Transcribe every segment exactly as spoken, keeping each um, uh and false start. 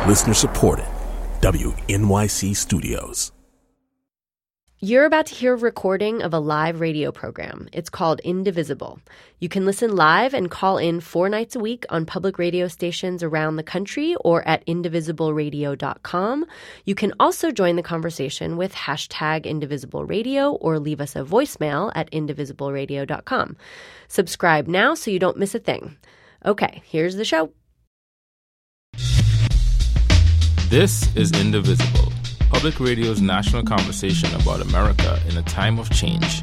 Listener supported. W N Y C Studios. You're about to hear a recording of a live radio program. It's called Indivisible. You can listen live and call in four nights a week on public radio stations around the country or at indivisible radio dot com. You can also join the conversation with hashtag Indivisible Radio or leave us a voicemail at indivisible radio dot com. Subscribe now so you don't miss a thing. Okay, here's the show. This is Indivisible, Public Radio's national conversation about America in a time of change.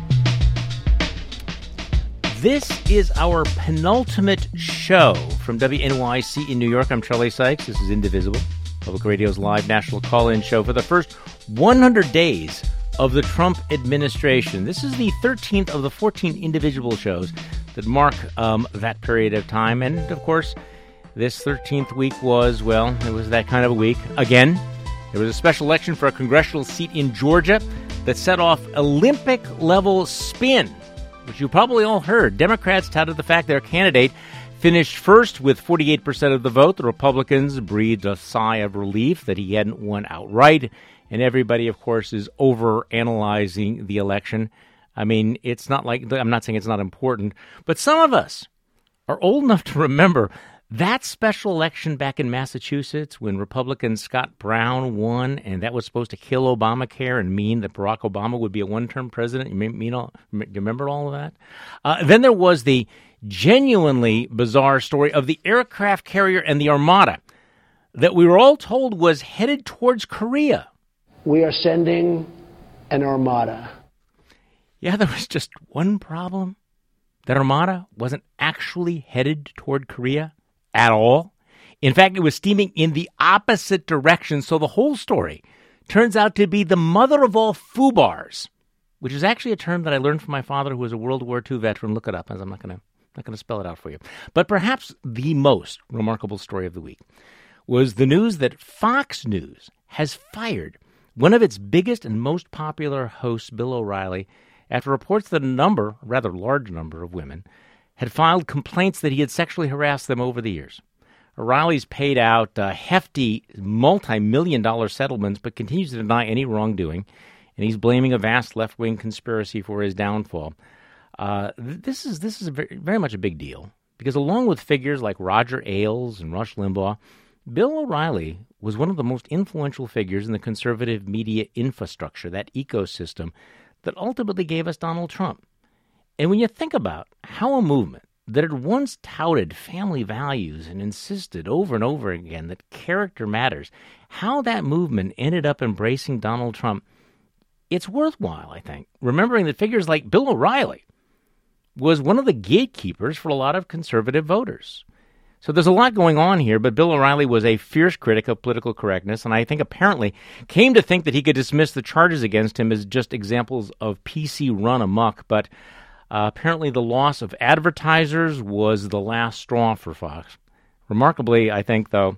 This is our penultimate show from W N Y C in New York. I'm Charlie Sykes. This is Indivisible, Public Radio's live national call-in show for the first one hundred days of the Trump administration. This is the thirteenth of the fourteen individual shows that mark um, that period of time. And, of course, this thirteenth week was, well, it was that kind of a week. Again, there was a special election for a congressional seat in Georgia that set off Olympic-level spin, which you probably all heard. Democrats touted the fact their candidate finished first with forty-eight percent of the vote. The Republicans breathed a sigh of relief that he hadn't won outright. And everybody, of course, is over-analyzing the election. I mean, it's not like, I'm not saying it's not important, but some of us are old enough to remember that special election back in Massachusetts when Republican Scott Brown won, and that was supposed to kill Obamacare and mean that Barack Obama would be a one-term president. You, mean, all, you remember all of that? Uh, then there was the genuinely bizarre story of the aircraft carrier and the Armada that we were all told was headed towards Korea. We are sending an Armada. Yeah, there was just one problem. That Armada wasn't actually headed toward Korea at all. In fact, it was steaming in the opposite direction. So the whole story turns out to be the mother of all FUBARs, which is actually a term that I learned from my father, who was a World War Two veteran. Look it up, as I'm not going to not going to spell it out for you. But perhaps the most remarkable story of the week was the news that Fox News has fired one of its biggest and most popular hosts, Bill O'Reilly, after reports that a number, a rather large number of women, had filed complaints that he had sexually harassed them over the years. O'Reilly's paid out uh, hefty multi-million dollar settlements, but continues to deny any wrongdoing, and he's blaming a vast left-wing conspiracy for his downfall. Uh, this is this is very, very much a big deal, because along with figures like Roger Ailes and Rush Limbaugh, Bill O'Reilly was one of the most influential figures in the conservative media infrastructure, that ecosystem that ultimately gave us Donald Trump. And when you think about how a movement that had once touted family values and insisted over and over again that character matters, how that movement ended up embracing Donald Trump, it's worthwhile, I think, remembering that figures like Bill O'Reilly was one of the gatekeepers for a lot of conservative voters. So there's a lot going on here, but Bill O'Reilly was a fierce critic of political correctness, and I think apparently came to think that he could dismiss the charges against him as just examples of P C run amok. But uh, apparently the loss of advertisers was the last straw for Fox. Remarkably, I think, though,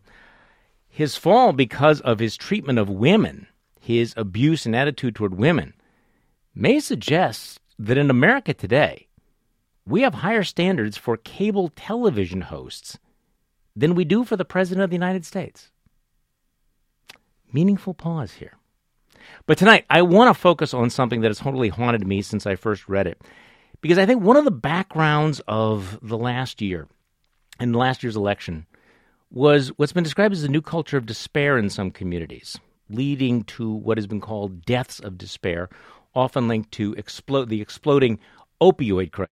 his fall because of his treatment of women, his abuse and attitude toward women, may suggest that in America today, we have higher standards for cable television hosts than we do for the President of the United States. Meaningful pause here. But tonight, I want to focus on something that has totally haunted me since I first read it, because I think one of the backgrounds of the last year, and last year's election, was what's been described as a new culture of despair in some communities, leading to what has been called deaths of despair, often linked to explode, the exploding opioid crisis.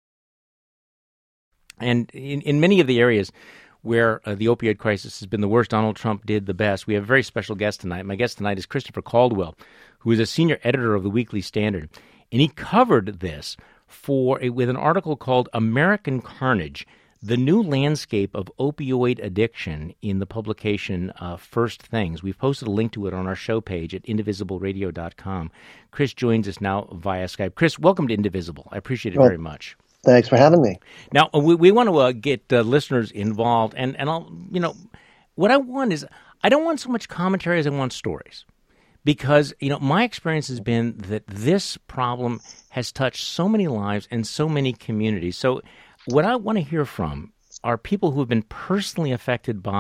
And in, in many of the areas where uh, the opioid crisis has been the worst, Donald Trump did the best. We have a very special guest tonight. My guest tonight is Christopher Caldwell, who is a senior editor of the Weekly Standard. And he covered this for a, with an article called American Carnage, the New Landscape of Opioid Addiction, in the publication uh, First Things. We've posted a link to it on our show page at indivisible radio dot com. Chris joins us now via Skype. Chris, welcome to Indivisible. I appreciate it well, very much. Thanks for having me. Now, we, we want to uh, get uh, listeners involved, and, and I'll, you know, what I want is, I don't want so much commentary as I want stories, because, you know, my experience has been that this problem has touched so many lives and so many communities. So what I want to hear from are people who have been personally affected by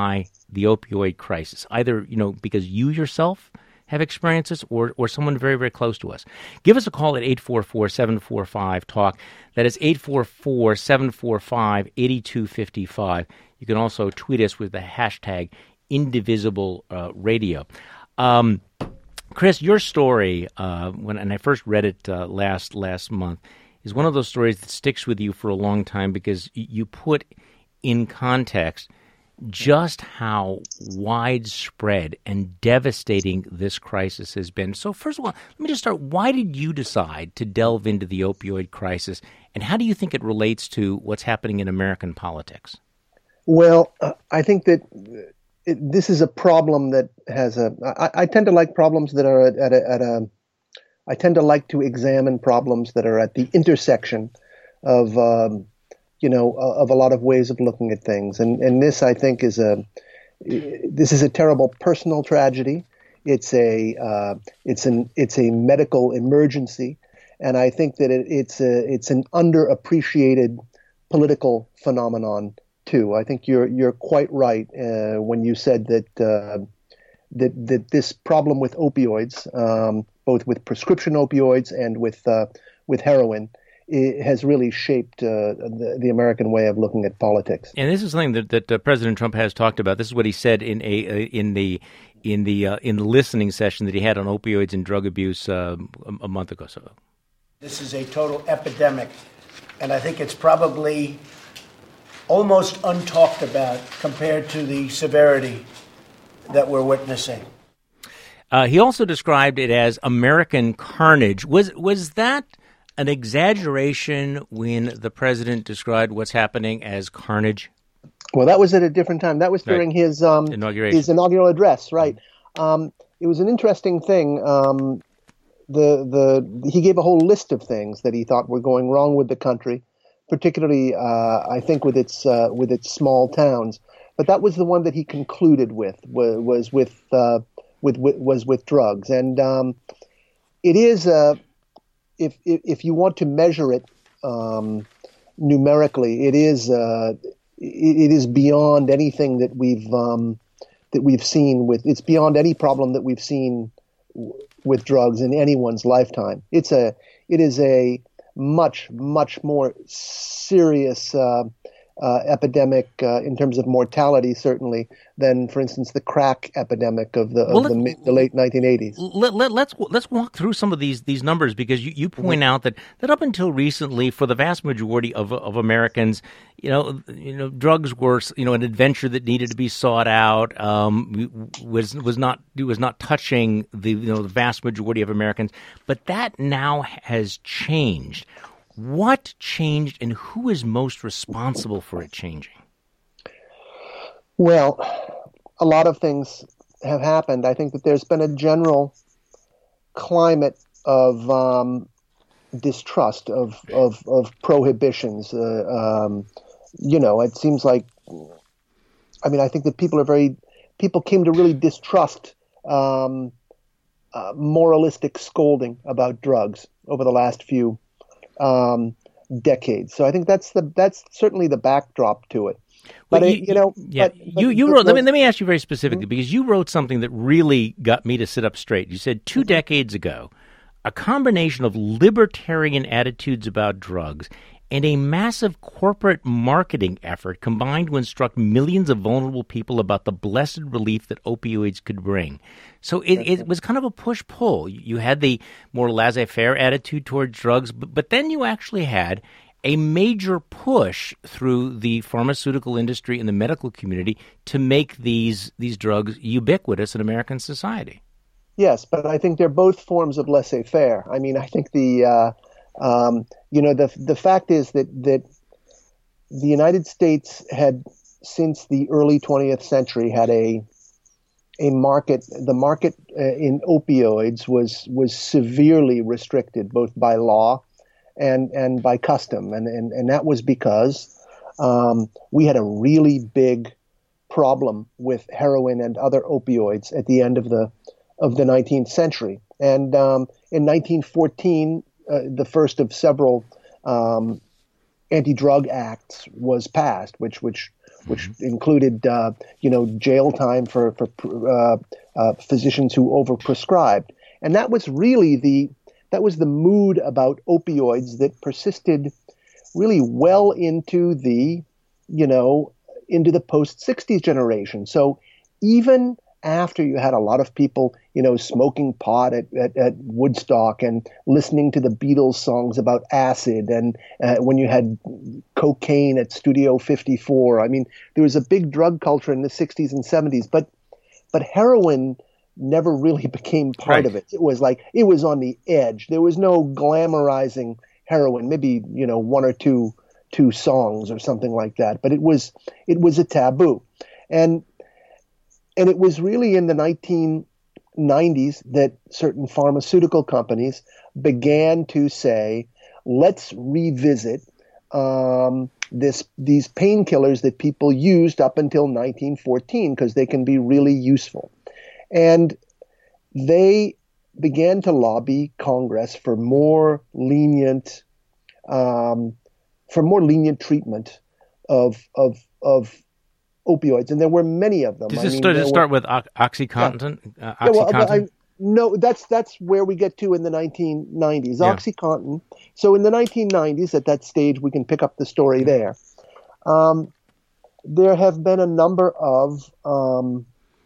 the opioid crisis, either, you know, because you yourself have experienced this or, or someone very, very close to us. Give us a call at eight four four, seven four five, TALK. That is eight four four, seven four five, eight two five five. You can also tweet us with the hashtag Indivisible uh, Radio. Um, Chris, your story, uh, when and I first read it uh, last last month, is one of those stories that sticks with you for a long time because you put in context just how widespread and devastating this crisis has been. So first of all, let me just start. Why did you decide to delve into the opioid crisis, and how do you think it relates to what's happening in American politics? Well, uh, I think that it, this is a problem that has a I, I tend to like problems that are at, at, a, at a I tend to like to examine problems that are at the intersection of um, you know, of a lot of ways of looking at things. And and this, I think, is a this is a terrible personal tragedy. It's a uh, it's an it's a medical emergency, and I think that it, it's a it's an underappreciated political phenomenon too. I think you're you're quite right uh, when you said that uh, that that this problem with opioids, um, both with prescription opioids and with uh, with heroin, it has really shaped uh, the, the American way of looking at politics. And this is something that, that uh, President Trump has talked about. This is what he said in a uh, in the in the uh, in the listening session that he had on opioids and drug abuse uh, a, a month ago. So, this is a total epidemic, and I think it's probably almost untalked about compared to the severity that we're witnessing. Uh, he also described it as American carnage. Was was that an exaggeration when the president described what's happening as carnage? Well, that was at a different time. That was during right. his um, inauguration. his inaugural address, right? Um, it was an interesting thing. Um, the the he gave a whole list of things that he thought were going wrong with the country, particularly uh, I think with its uh, with its small towns. But that was the one that he concluded with was, was with, uh, with with was with drugs, and um, it is a. If, if if you want to measure it um, numerically, it is uh, it, it is beyond anything that we've um, that we've seen with. It's beyond any problem that we've seen w- with drugs in anyone's lifetime. It's a it is a much much more serious uh, uh, epidemic uh, in terms of mortality, certainly, than, for instance, the crack epidemic of the, well, of the, mid, the late nineteen eighties. Let, let, let's let's walk through some of these these numbers because you, you point mm-hmm. out that, that up until recently, for the vast majority of of Americans, you know, you know, drugs were you know an adventure that needed to be sought out. Um, was was not was not touching the you know the vast majority of Americans, but that now has changed. What changed, and who is most responsible for it changing? Well, a lot of things have happened. I think that there's been a general climate of um, distrust of of, of prohibitions. Uh, um, you know, it seems like, I mean, I think that people are very people came to really distrust um, uh, moralistic scolding about drugs over the last few um, decades. So I think that's the that's certainly the backdrop to it. But well, you, it, you know, yeah, but, you but, you but, wrote. but, let me let me ask you very specifically mm-hmm. because you wrote something that really got me to sit up straight. You said two mm-hmm. decades ago, a combination of libertarian attitudes about drugs and a massive corporate marketing effort combined to instruct millions of vulnerable people about the blessed relief that opioids could bring. So it, it was kind of a push-pull. You had the more laissez-faire attitude towards drugs, but, but then you actually had a major push through the pharmaceutical industry and the medical community to make these these drugs ubiquitous in American society. Yes, but I think they're both forms of laissez-faire. I mean, I think the uh, um, you know the the fact is that that the United States had since the early twentieth century had a a market. The market uh, in opioids was was severely restricted both by law and and by custom, and and, and that was because um, we had a really big problem with heroin and other opioids at the end of the of the nineteenth century. And um, in nineteen fourteen, uh, the first of several um, anti-drug acts was passed, which which which mm-hmm. included, uh, you know, jail time for, for uh, uh, physicians who overprescribed. And that was really the, that was the mood about opioids that persisted really well into the, you know, into the post-sixties generation. So even after you had a lot of people, you know, smoking pot at, at, at Woodstock and listening to the Beatles songs about acid, and uh, when you had cocaine at Studio fifty-four, I mean, there was a big drug culture in the sixties and seventies, but but heroin never really became part right. of it. It was like, it was on the edge. There was no glamorizing heroin, maybe, you know, one or two two songs or something like that, but it was it was a taboo. And And it was really in the nineteen nineties that certain pharmaceutical companies began to say, let's revisit um, this these painkillers that people used up until nineteen fourteen because they can be really useful. And they began to lobby Congress for more lenient um, for more lenient treatment of of of opioids, and there were many of them. Does I this mean, start, start were, with o- OxyContin? Yeah. Uh, OxyContin? Yeah, well, I, no, that's that's where we get to in the nineteen nineties. Yeah. OxyContin. So in the nineteen nineties, at that stage, we can pick up the story there. Um, there have been a number of um,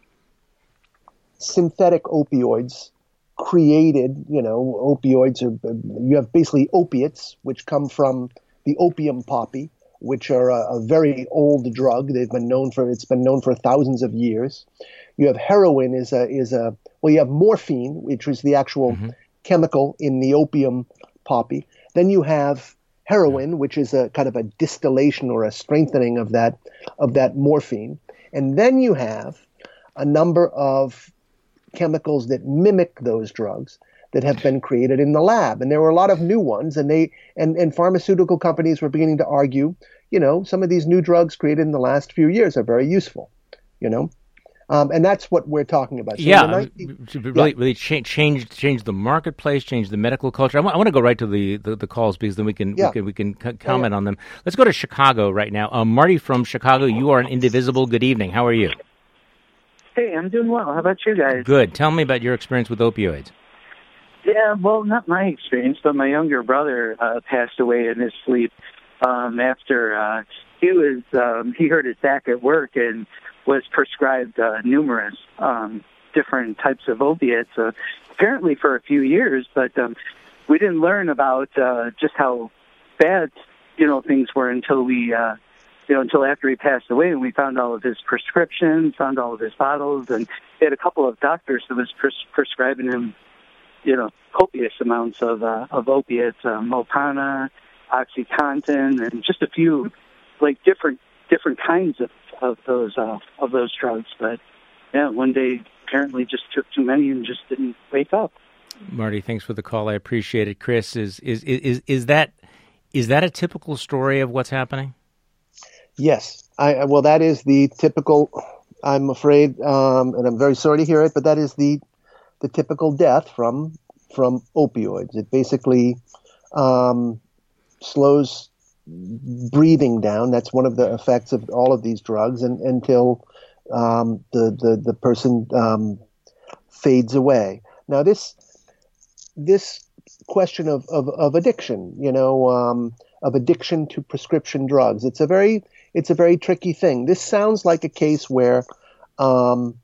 synthetic opioids created. You know, opioids are you have basically opiates, which come from the opium poppy, which are a, a very old drug. They've been known for it's been known for thousands of years. You have heroin is a is a well, you have morphine, which is the actual mm-hmm. chemical in the opium poppy. Then you have heroin, which is a kind of a distillation or a strengthening of that of that morphine. And then you have a number of chemicals that mimic those drugs that have been created in the lab. And there were a lot of new ones, and they and, and pharmaceutical companies were beginning to argue, you know, some of these new drugs created in the last few years are very useful, you know. Um, and that's what we're talking about. So yeah, nineteen, to really, yeah. really change, change, change the marketplace, change the medical culture. I want, I want to go right to the, the, the calls because then we can yeah. we can we can c- comment yeah, yeah. on them. Let's go to Chicago right now. Um, Marty from Chicago, you are an indivisible. Good evening. How are you? Hey, I'm doing well. How about you guys? Good. Tell me about your experience with opioids. Yeah, well, not my experience, but my younger brother uh, passed away in his sleep um, after uh, he was um, he hurt his back at work and was prescribed uh, numerous um, different types of opiates, uh, apparently for a few years. But um, we didn't learn about uh, just how bad you know things were until we uh, you know until after he passed away, and we found all of his prescriptions, found all of his bottles, and he had a couple of doctors that was pres- prescribing him. You know, copious amounts of uh, of opiates, uh, Mopana, OxyContin, and just a few, like different different kinds of of those uh, of those drugs. But yeah, one day apparently just took too many and just didn't wake up. Marty, thanks for the call. I appreciate it. Chris, is is is is that is that a typical story of what's happening? Yes, I well, that is the typical. I'm afraid, um, and I'm very sorry to hear it, but that is the. the typical death from from opioids. It basically um, slows breathing down. That's one of the effects of all of these drugs, and until um, the, the the person um, fades away. Now, this this question of, of, of addiction, you know, um, of addiction to prescription drugs, it's a very it's a very tricky thing. This sounds like a case where. Um,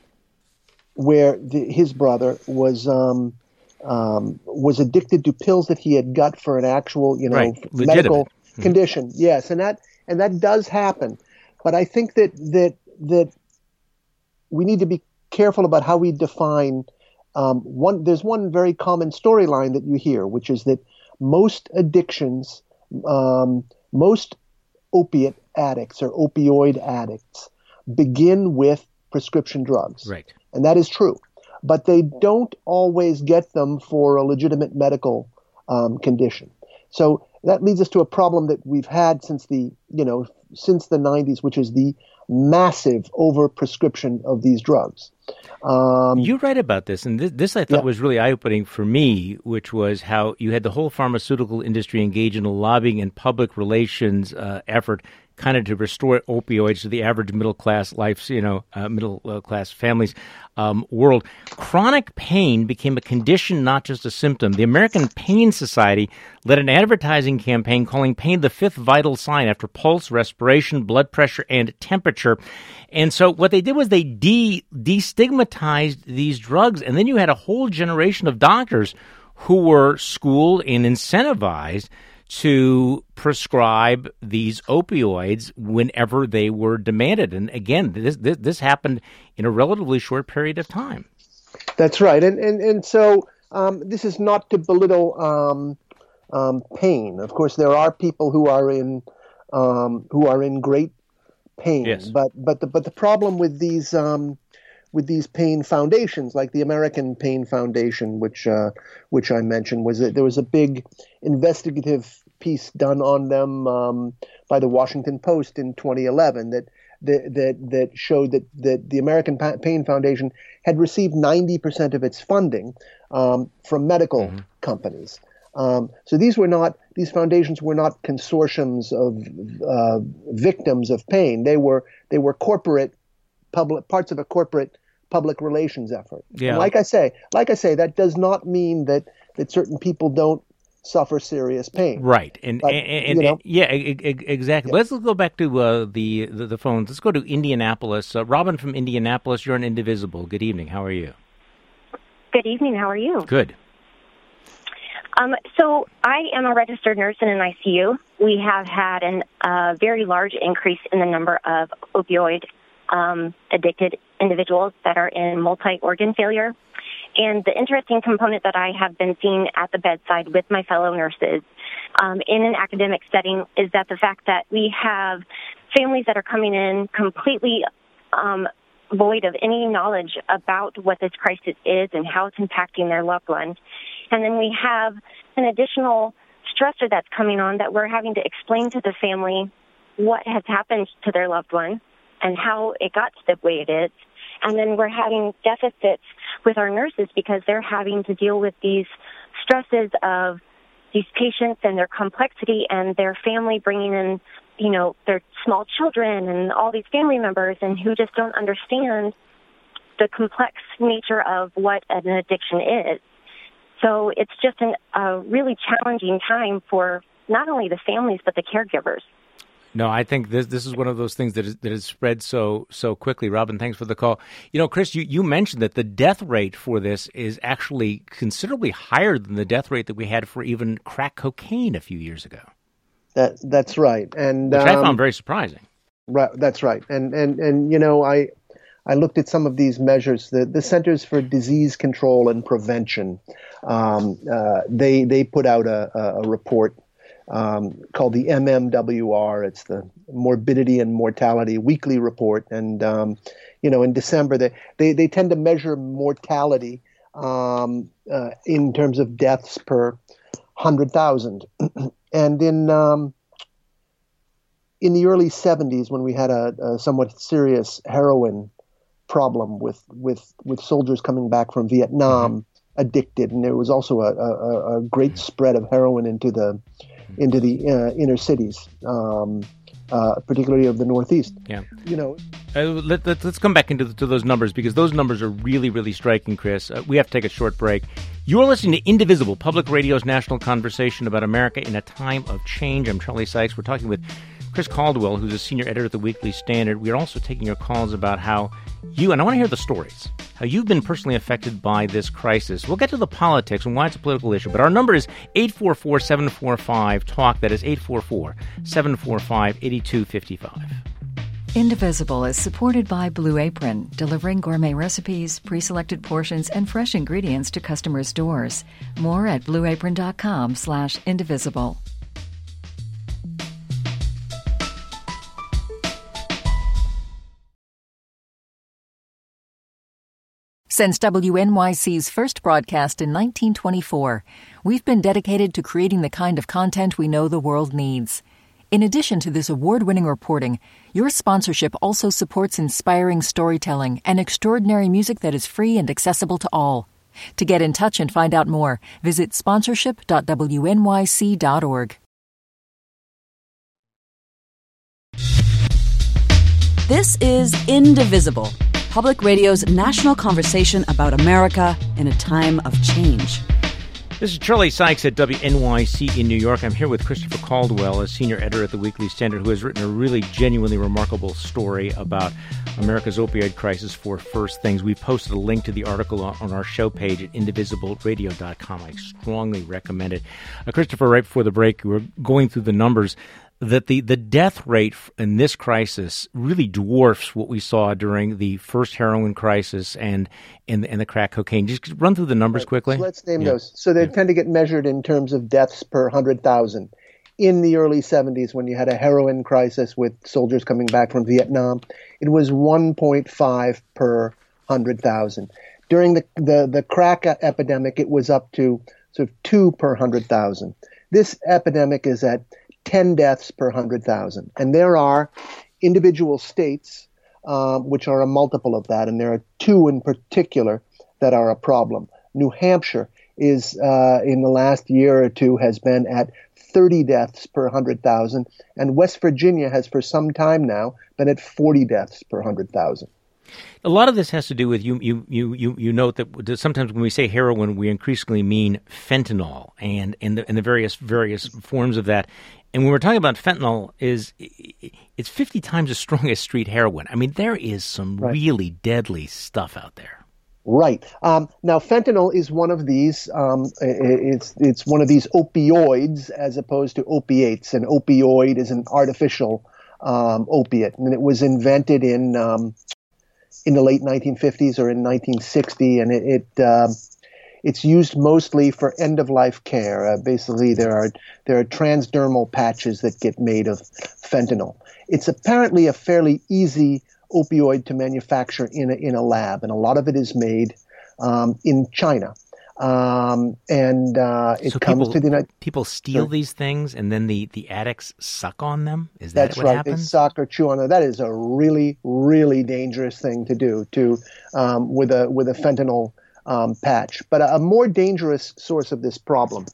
where the, his brother was um, um, was addicted to pills that he had got for an actual, you know, right. medical mm-hmm. condition. Yes, and that and that does happen. But I think that that that we need to be careful about how we define um, one. There's one very common storyline that you hear, which is that most addictions, um, most opiate addicts or opioid addicts begin with prescription drugs. Right. And that is true. But they don't always get them for a legitimate medical um, condition. So that leads us to a problem that we've had since the, you know, since the nineties, which is the massive overprescription of these drugs. Um, you write about this, and this, this I thought yeah. was really eye-opening for me, which was how you had the whole pharmaceutical industry engage in a lobbying and public relations uh, effort kind of to restore opioids to the average middle class life's, you know, uh, middle uh, class families um, world. Chronic pain became a condition, not just a symptom. The American Pain Society led an advertising campaign calling pain the fifth vital sign after pulse, respiration, blood pressure, and temperature. And so what they did was they de destigmatized these drugs, and then you had a whole generation of doctors who were schooled and incentivized to prescribe these opioids whenever they were demanded. And again, this this, this happened in a relatively short period of time. That's right. And and, and so um, this is not to belittle um, um, pain. Of course, there are people who are in um, who are in great pain. Yes. But but the but the problem with these um, with these pain foundations, like the American Pain Foundation, which uh, which I mentioned, was that there was a big investigative piece done on them um, by the Washington Post in twenty eleven that that that, that showed that, that the American Pain Foundation had received ninety percent of its funding um, from medical mm-hmm. companies. Um, so these were not these foundations were not consortiums of uh, victims of pain. They were they were corporate public parts of a corporate public relations effort. Yeah. And like I say, like I say, that does not mean that that certain people don't suffer serious pain. Right. And, but, and, and, you know, and yeah, exactly. Yeah. Let's go back to uh, the, the the phones. Let's go to Indianapolis. Uh, Robin from Indianapolis, you're on Indivisible. Good evening. How are you? Good evening. How are you? Good. Um, so I am a registered nurse in an I C U. We have had a uh, very large increase in the number of opioid um, addicted individuals that are in multi-organ failure. And the interesting component that I have been seeing at the bedside with my fellow nurses um, in an academic setting is that the fact that we have families that are coming in completely um, void of any knowledge about what this crisis is and how it's impacting their loved ones. And then we have an additional stressor that's coming on that we're having to explain to the family what has happened to their loved one and how it got to the way it is. And then we're having deficits with our nurses because they're having to deal with these stresses of these patients and their complexity and their family bringing in, you know, their small children and all these family members and who just don't understand the complex nature of what an addiction is. So it's just an, a really challenging time for not only the families but the caregivers. No, I think this this is one of those things that is, that has spread so so quickly. Robin, thanks for the call. You know, Chris, you, you mentioned that the death rate for this is actually considerably higher than the death rate that we had for even crack cocaine a few years ago. That that's right, and which um, I found very surprising. Right, that's right, and and and you know, I I looked at some of these measures. The the Centers for Disease Control and Prevention, um, uh, they they put out a, a report. Um, called the M M W R. It's the Morbidity and Mortality Weekly Report. And, um, you know, in December, they, they, they tend to measure mortality um, uh, in terms of deaths per one hundred thousand. And in um, in the early seventies, when we had a, a somewhat serious heroin problem with, with, with soldiers coming back from Vietnam mm-hmm. addicted, and there was also a, a, a great spread of heroin into the into the uh, inner cities, um, uh, particularly of the Northeast. Yeah. You know, uh, let, let, let's come back into the, to those numbers because those numbers are really, really striking, Chris. Uh, we have to take a short break. You're listening to Indivisible, Public Radio's national conversation about America in a time of change. I'm Charlie Sykes. We're talking with Chris Caldwell, who's a senior editor at the Weekly Standard. We're also taking your calls about how you, and I want to hear the stories, how you've been personally affected by this crisis. We'll get to the politics and why it's a political issue, but our number is eight four four, seven four five, TALK. That is eight four four, seven four five, eight two five five. Indivisible is supported by Blue Apron, delivering gourmet recipes, pre-selected portions, and fresh ingredients to customers' doors. More at blueapron.com slash indivisible. Since W N Y C's first broadcast in nineteen twenty-four, we've been dedicated to creating the kind of content we know the world needs. In addition to this award-winning reporting, your sponsorship also supports inspiring storytelling and extraordinary music that is free and accessible to all. To get in touch and find out more, visit sponsorship dot w n y c dot org. This is Indivisible, Public Radio's national conversation about America in a time of change. This is Charlie Sykes at W N Y C in New York. I'm here with Christopher Caldwell, a senior editor at the Weekly Standard, who has written a really genuinely remarkable story about America's opioid crisis for First Things. We've posted a link to the article on our show page at indivisible radio dot com. I strongly recommend it. Uh, Christopher, right before the break, we were going through the numbers that the, the death rate in this crisis really dwarfs what we saw during the first heroin crisis and and, and the crack cocaine. Just run through the numbers right. quickly. So let's name yeah. those. So they yeah. tend to get measured in terms of deaths per one hundred thousand. In the early seventies, when you had a heroin crisis with soldiers coming back from Vietnam, it was one point five per one hundred thousand. During the, the, the crack epidemic, it was up to sort of two per one hundred thousand. This epidemic is at ten deaths per one hundred thousand. And there are individual states um, which are a multiple of that, and there are two in particular that are a problem. New Hampshire is, uh, in the last year or two, has been at thirty deaths per one hundred thousand, and West Virginia has for some time now been at forty deaths per one hundred thousand. A lot of this has to do with you. You you you, you note that sometimes when we say heroin, we increasingly mean fentanyl and and the, and the various various forms of that. And when we're talking about fentanyl, is it's fifty times as strong as street heroin. I mean, there is some right. really deadly stuff out there. Right. Um, now, fentanyl is one of these. Um, it's it's one of these opioids as opposed to opiates. An opioid is an artificial um, opiate, and it was invented in um, in the late nineteen fifties or in nineteen sixty, and it. it uh, It's used mostly for end-of-life care. Uh, basically, there are there are transdermal patches that get made of fentanyl. It's apparently a fairly easy opioid to manufacture in a, in a lab, and a lot of it is made um, in China. Um, and uh, it so comes people, to the United people steal Sorry. these things, and then the, the addicts suck on them. Is that That's what right. happens? They suck or chew on them. That is a really, really dangerous thing to do to um, with a with a fentanyl. Um, patch. But a, a more dangerous source of this problem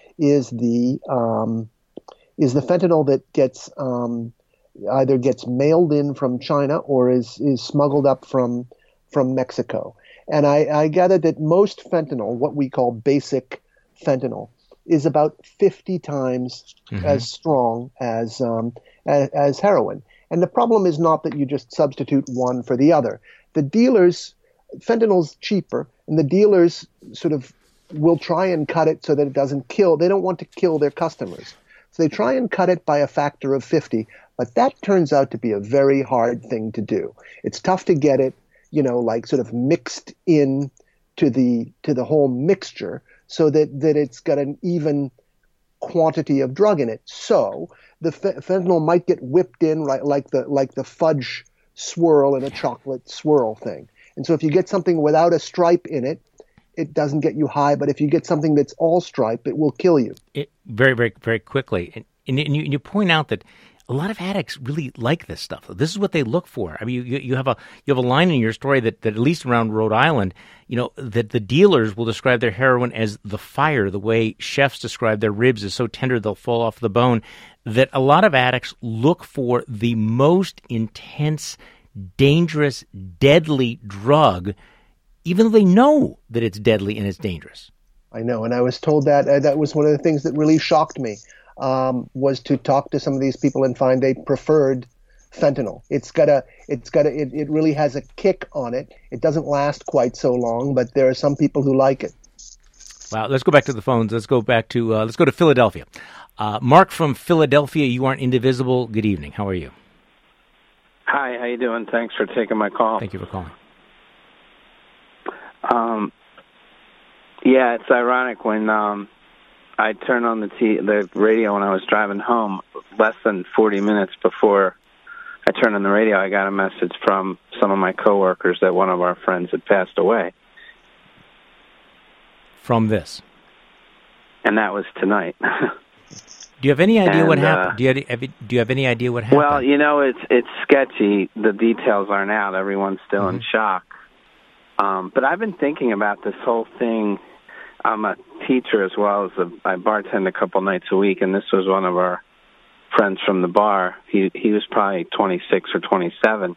is the um, is the fentanyl that gets um, either gets mailed in from China or is is smuggled up from from Mexico. And I, I gather that most fentanyl, what we call basic fentanyl, is about fifty times mm-hmm. as strong as, um, as as heroin. And the problem is not that you just substitute one for the other. The dealers, fentanyl's cheaper. And the dealers sort of will try and cut it so that it doesn't kill. They don't want to kill their customers. So they try and cut it by a factor of fifty. But that turns out to be a very hard thing to do. It's tough to get it, you know, like sort of mixed in to the to the whole mixture so that, that it's got an even quantity of drug in it. So the fentanyl might get whipped in right, like the like the fudge swirl in a chocolate swirl thing. And so if you get something without a stripe in it, it doesn't get you high. But if you get something that's all stripe, it will kill you. It, very, very, very quickly. And, and, you, and you point out that a lot of addicts really like this stuff. This is what they look for. I mean, you, you have a you have a line in your story that, that at least around Rhode Island, you know, that the dealers will describe their heroin as the fire, the way chefs describe their ribs as so tender they'll fall off the bone, that a lot of addicts look for the most intense, dangerous, deadly drug, even though they know that it's deadly and it's dangerous. I know, and I was told that uh, that was one of the things that really shocked me, um, was to talk to some of these people and find they preferred fentanyl. It's got a, it's got a, it, it really has a kick on it. It doesn't last quite so long, but there are some people who like it. Wow, let's go back to the phones. Let's go back to, uh, let's go to Philadelphia. Uh, Mark from Philadelphia, you aren't indivisible. Good evening. How are you? Hi, how you doing? Thanks for taking my call. Thank you for calling. Um, yeah, it's ironic when um, I turned on the t- the radio when I was driving home. Less than forty minutes before I turned on the radio, I got a message from some of my coworkers that one of our friends had passed away. From this? And that was tonight. Do you have any idea and, what happened? Uh, do, you have, do you have any idea what happened? Well, you know, it's it's sketchy. The details aren't out. Everyone's still mm-hmm. in shock. Um, but I've been thinking about this whole thing. I'm a teacher as well as a, I bartend a couple nights a week, and this was one of our friends from the bar. He he was probably twenty-six or twenty-seven.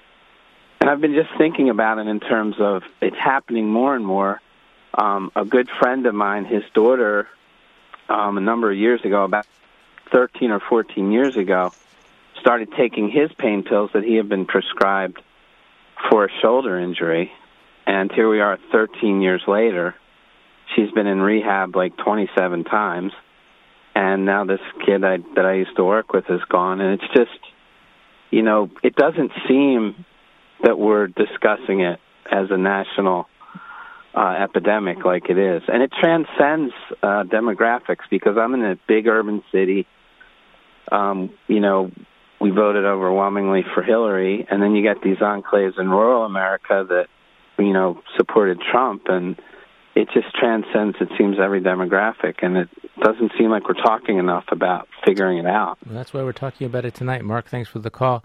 And I've been just thinking about it in terms of it's happening more and more. Um, a good friend of mine, his daughter, um, a number of years ago, about thirteen or fourteen years ago, started taking his pain pills that he had been prescribed for a shoulder injury. And here we are thirteen years later. She's been in rehab like twenty-seven times. And now this kid I, that I used to work with is gone. And it's just, you know, it doesn't seem that we're discussing it as a national uh, epidemic like it is. And it transcends uh, demographics because I'm in a big urban city. Um, you know, we voted overwhelmingly for Hillary, and then you get these enclaves in rural America that, you know, supported Trump, and it just transcends, it seems, every demographic, and it doesn't seem like we're talking enough about figuring it out. Well, that's why we're talking about it tonight. Mark, thanks for the call.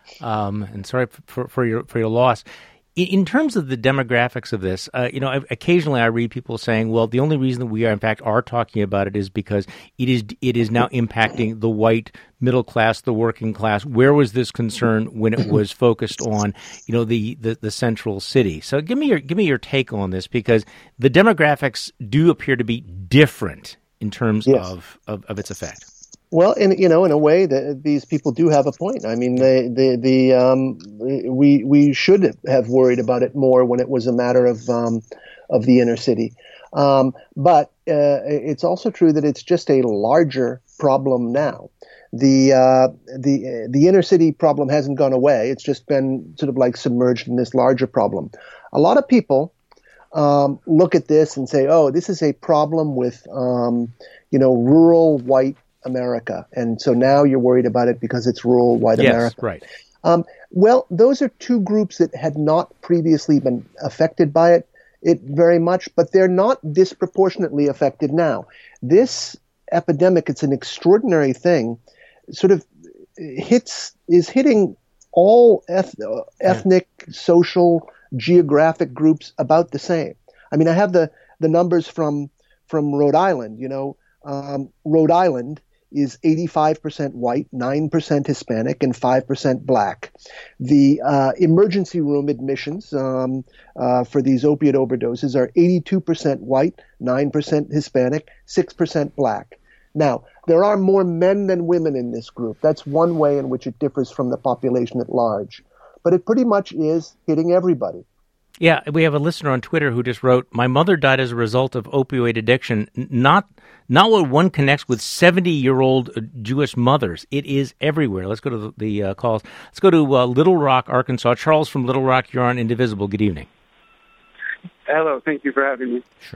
Um, and sorry for, for your for your loss. In, in terms of the demographics of this, uh, you know, I, occasionally I read people saying, "Well, the only reason that we are, in fact, are talking about it is because it is it is now impacting the white middle class, the working class." Where was this concern when it was focused on, you know, the, the, the central city? So give me your give me your take on this, because the demographics do appear to be different in terms yes. of, of, of its effect. Well, in you know, in a way, that these people do have a point. I mean, the the the um, we we should have worried about it more when it was a matter of um, of the inner city. Um, but uh, it's also true that it's just a larger problem now. The uh, the the inner city problem hasn't gone away. It's just been sort of like submerged in this larger problem. A lot of people um, look at this and say, "Oh, this is a problem with um, you know rural white America, and so now you're worried about it because it's rural white yes, America." Right. Um, well, those are two groups that had not previously been affected by it, it very much, but they're not disproportionately affected now. This epidemic, it's an extraordinary thing, sort of hits is hitting all eth- ethnic, yeah. social, geographic groups about the same. I mean, I have the the numbers from from Rhode Island. You know, um, Rhode Island is eighty-five percent white, nine percent Hispanic, and five percent black. The uh, emergency room admissions um, uh, for these opiate overdoses are eighty-two percent white, nine percent Hispanic, six percent black. Now, there are more men than women in this group. That's one way in which it differs from the population at large. But it pretty much is hitting everybody. Yeah, we have a listener on Twitter who just wrote, "My mother died as a result of opioid addiction, not not what one connects with seventy-year-old Jewish mothers. It is everywhere." Let's go to the, the uh, calls. Let's go to uh, Little Rock, Arkansas. Charles from Little Rock, you're on Indivisible. Good evening. Hello, thank you for having me. Sure.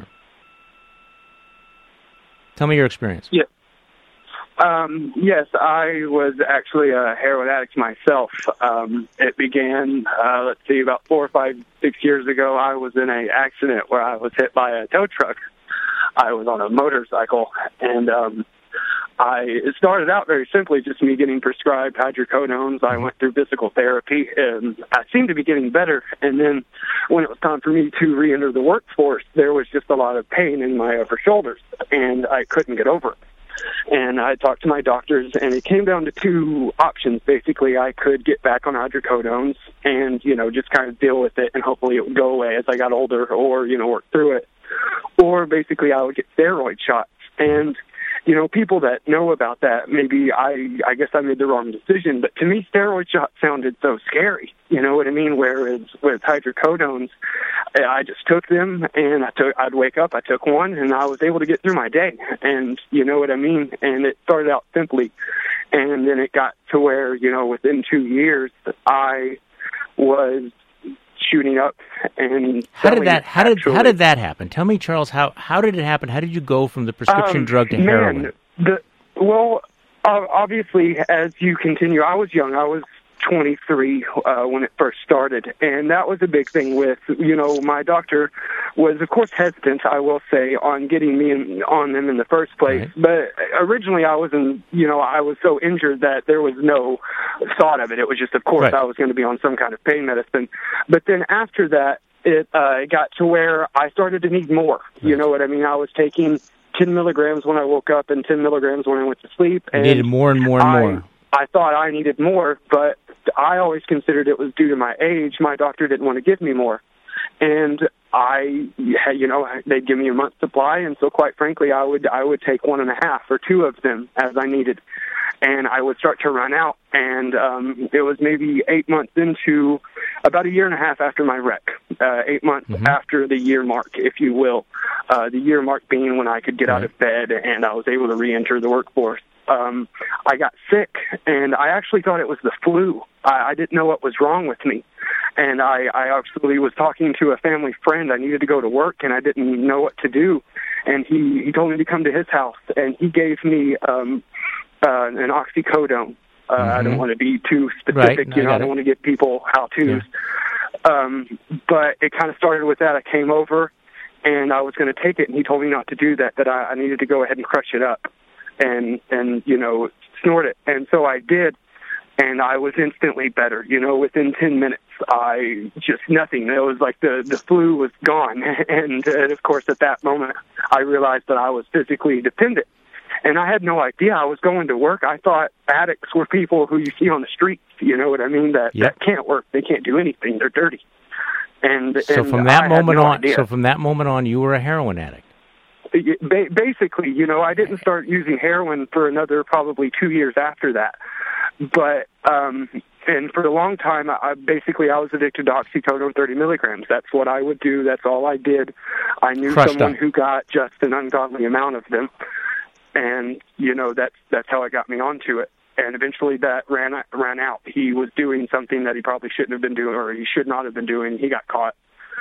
Tell me your experience. Yeah. Um, yes, I was actually a heroin addict myself. Um, it began, uh, let's see, about four or five, six years ago. I was in an accident where I was hit by a tow truck. I was on a motorcycle, and um, I it started out very simply, just me getting prescribed hydrocodones. I went through physical therapy, and I seemed to be getting better. And then when it was time for me to re-enter the workforce, there was just a lot of pain in my upper shoulders, and I couldn't get over it. And I talked to my doctors, and it came down to two options. Basically, I could get back on hydrocodones and, you know, just kind of deal with it, and hopefully it would go away as I got older, or, you know, work through it. Or basically I would get steroid shots. And, you know, people that know about that, maybe I I guess I made the wrong decision, but to me, steroid shots sounded so scary. You know what I mean? Whereas with hydrocodones, I just took them, and I took, I'd wake up, I took one, and I was able to get through my day. And you know what I mean? And it started out simply, and then it got to where, you know, within two years, I was shooting up. And how did that how did how did that happen? Tell me, Charles, how how did it happen? How did you go from the prescription um, drug to man, heroin? The, well, uh, obviously, as you continue, I was young. I was twenty-three uh, when it first started, and that was a big thing with, you know, my doctor was, of course, hesitant, I will say, on getting me in, on them in the first place. Right. But originally I was in, you know, I was so injured that there was no thought of it. It was just, of course, right. I was going to be on some kind of pain medicine. But then after that, it uh, got to where I started to need more. Right. You know what I mean? I was taking ten milligrams when I woke up and ten milligrams when I went to sleep. You and needed more and more and I, more. I thought I needed more, but I always considered it was due to my age. My doctor didn't want to give me more. And I, you know, they'd give me a month's supply, and so quite frankly, I would I would take one and a half or two of them as I needed, and I would start to run out. And um, it was maybe eight months into, about a year and a half after my wreck, uh, eight months mm-hmm. after the year mark, if you will, uh, the year mark being when I could get right. out of bed and I was able to re-enter the workforce. Um, I got sick, and I actually thought it was the flu. I, I didn't know what was wrong with me. And I, I actually was talking to a family friend. I needed to go to work, and I didn't know what to do. And he, he told me to come to his house, and he gave me um, uh, an oxycodone. Uh, mm-hmm. I don't want to be too specific. Right. No, you know, I, I don't want to give people how-tos. Yeah. Um, but it kind of started with that. I came over, and I was going to take it, and he told me not to do that, that I, I needed to go ahead and crush it up and, and, you know, snort it. And so I did, and I was instantly better. You know, within ten minutes, I just nothing. It was like the, the flu was gone. And, and, of course, at that moment, I realized that I was physically dependent. And I had no idea. I was going to work. I thought addicts were people who you see on the streets, you know what I mean, that, yep. that can't work. They can't do anything. They're dirty. And So and from that I moment had no on, idea. so from that moment on, you were a heroin addict. Basically, you know, I didn't start using heroin for another probably two years after that. But, um, and for a long time, I basically, I was addicted to oxycodone thirty milligrams. That's what I would do. That's all I did. I knew Crushed someone up. who got just an ungodly amount of them. And, you know, that's, that's how it got me onto it. And eventually that ran, ran out. He was doing something that he probably shouldn't have been doing, or he should not have been doing. He got caught.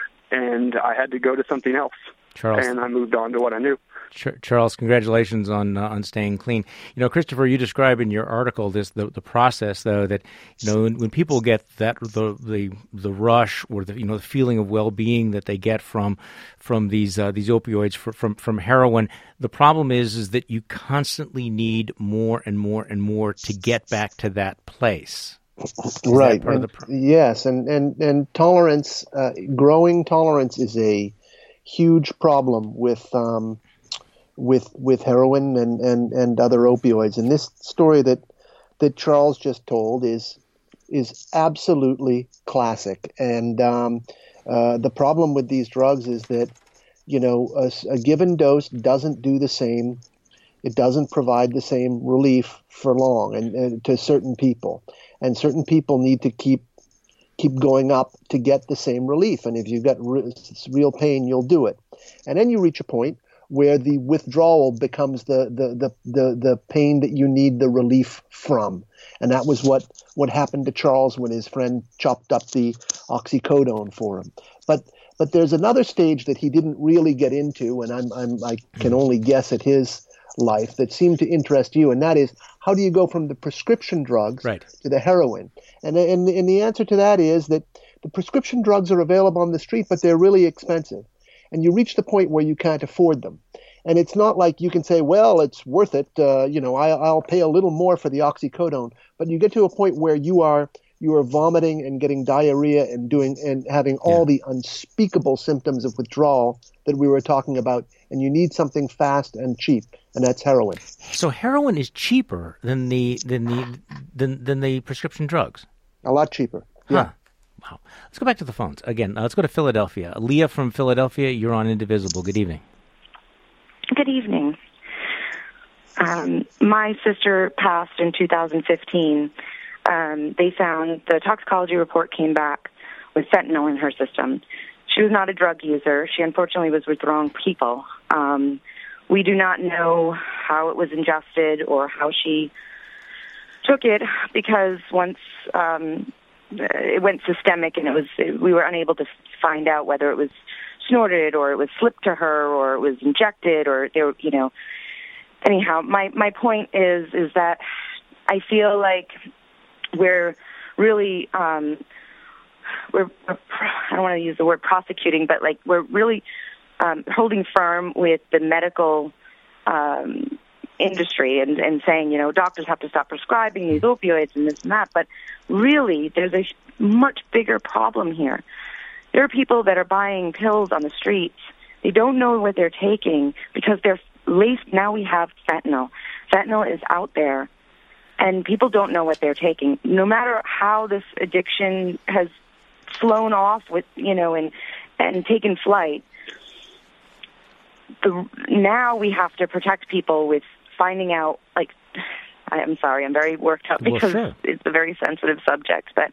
And I had to go to something else. Charles. And I moved on to what I knew. Charles, congratulations on uh, on staying clean. You know, Christopher, you describe in your article this the, the process, though, that you know when, when people get that the the the rush or the you know the feeling of well-being that they get from from these uh, these opioids for, from from heroin, the problem is is that you constantly need more and more and more to get back to that place. Is right. That part and, of the pro- yes, and and and tolerance, uh, growing tolerance is a huge problem with. Um, with with heroin and, and, and other opioids. And this story that that Charles just told is is absolutely classic. And um, uh, the problem with these drugs is that, you know, a, a given dose doesn't do the same. It doesn't provide the same relief for long and, and to certain people. And certain people need to keep keep going up to get the same relief. And if you've got re- real pain, you'll do it. And then you reach a point where the withdrawal becomes the, the, the, the, the pain that you need the relief from. And that was what, what happened to Charles when his friend chopped up the oxycodone for him. But but there's another stage that he didn't really get into, and I'm, I'm I can only guess at his life, that seemed to interest you, and that is, how do you go from the prescription drugs right. to the heroin? And, and, and the answer to that is that the prescription drugs are available on the street, but they're really expensive. And you reach the point where you can't afford them. And it's not like you can say, well, it's worth it. Uh, you know, I, I'll pay a little more for the oxycodone. But you get to a point where you are you are vomiting and getting diarrhea and doing and having all yeah. the unspeakable symptoms of withdrawal that we were talking about. And you need something fast and cheap, and that's heroin. So heroin is cheaper than the than the than, than the prescription drugs. A lot cheaper. Yeah. Huh. Wow. Let's go back to the phones. Again, uh, let's go to Philadelphia. Leah from Philadelphia, you're on Indivisible. Good evening. Good evening. Um, my sister passed in two thousand fifteen. Um, they found, the toxicology report came back with fentanyl in her system. She was not a drug user. She unfortunately was with the wrong people. Um, we do not know how it was ingested or how she took it, because once um, it went systemic and it was, we were unable to find out whether it was snorted or it was slipped to her or it was injected or there, you know. Anyhow, my my point is is that I feel like we're really um, we're, we're I don't want to use the word prosecuting, but like we're really um, holding firm with the medical um, industry and, and saying, you know, doctors have to stop prescribing these opioids and this and that. But really, there's a much bigger problem here. There are people that are buying pills on the streets. They don't know what they're taking because they're laced, now we have fentanyl. Fentanyl is out there, and people don't know what they're taking. No matter how this addiction has flown off with, you know, and, and taken flight, the, now we have to protect people with finding out, like, I'm sorry, I'm very worked up because well, sure. it's a very sensitive subject, but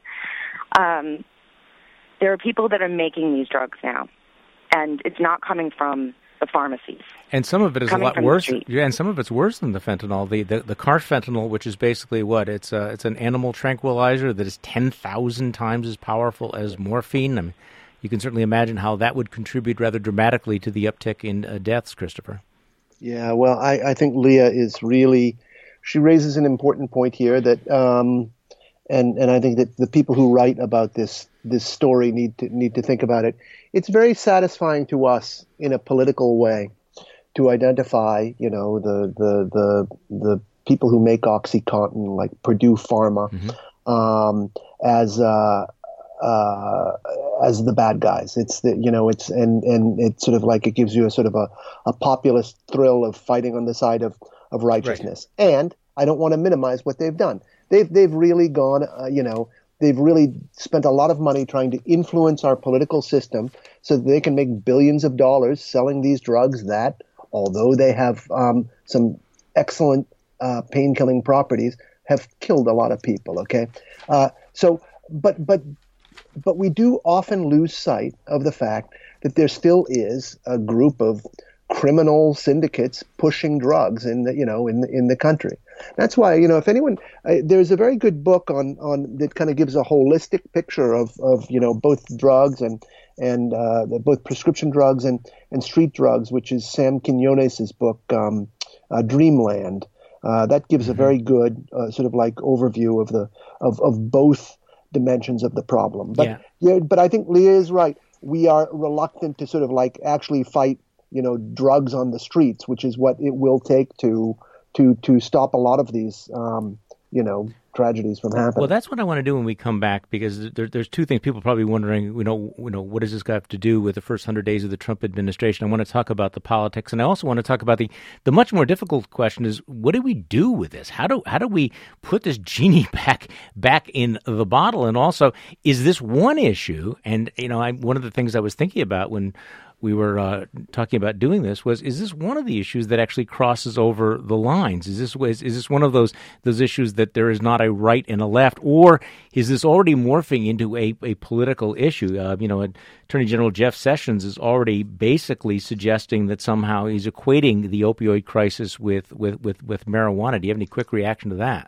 um, there are people that are making these drugs now, and it's not coming from the pharmacies. And some of it is a lot worse. Yeah, and some of it's worse than the fentanyl. The the, the carfentanil, which is basically what it's a, it's an animal tranquilizer that is ten thousand times as powerful as morphine. I mean, you can certainly imagine how that would contribute rather dramatically to the uptick in uh, deaths, Christopher. Yeah, well, I, I think Leah is really, she raises an important point here that, um, and and I think that the people who write about this this story need to need to think about it. It's very satisfying to us in a political way to identify, you know, the the the the people who make OxyContin, like Purdue Pharma, mm-hmm. um, as uh, uh, as the bad guys. It's the you know it's and and it's sort of like it gives you a sort of a, a populist thrill of fighting on the side of of righteousness. Right. And I don't want to minimize what they've done. They've they've really gone, uh, you know. They've really spent a lot of money trying to influence our political system so that they can make billions of dollars selling these drugs that, although they have um, some excellent uh, pain-killing properties, have killed a lot of people. Okay, uh, so but but but we do often lose sight of the fact that there still is a group of criminal syndicates pushing drugs in the you know in the, in the country. That's why, you know, if anyone, uh, there's a very good book on, on that kind of gives a holistic picture of, of you know, both drugs and and uh, both prescription drugs and, and street drugs, which is Sam Quinones's book, um, uh, Dreamland. Uh, that gives a very good uh, sort of like overview of the of, of both dimensions of the problem. But yeah. yeah, but I think Leah is right. We are reluctant to sort of like actually fight, you know, drugs on the streets, which is what it will take to. to to stop a lot of these, um, you know, tragedies from happening. Well, that's what I want to do when we come back, because there, there's two things. People are probably wondering, you know, you know, what does this guy have to do with the first hundred days of the Trump administration? I want to talk about the politics, and I also want to talk about the the much more difficult question is, what do we do with this? How do how do we put this genie back back in the bottle? And also, is this one issue? And you know, I, one of the things I was thinking about when we were uh, talking about doing this was, is this one of the issues that actually crosses over the lines? Is this is, is this one of those those issues that there is not a right and a left, or is this already morphing into a, a political issue? Uh, you know, Attorney General Jeff Sessions is already basically suggesting that somehow he's equating the opioid crisis with with, with, with marijuana. Do you have any quick reaction to that?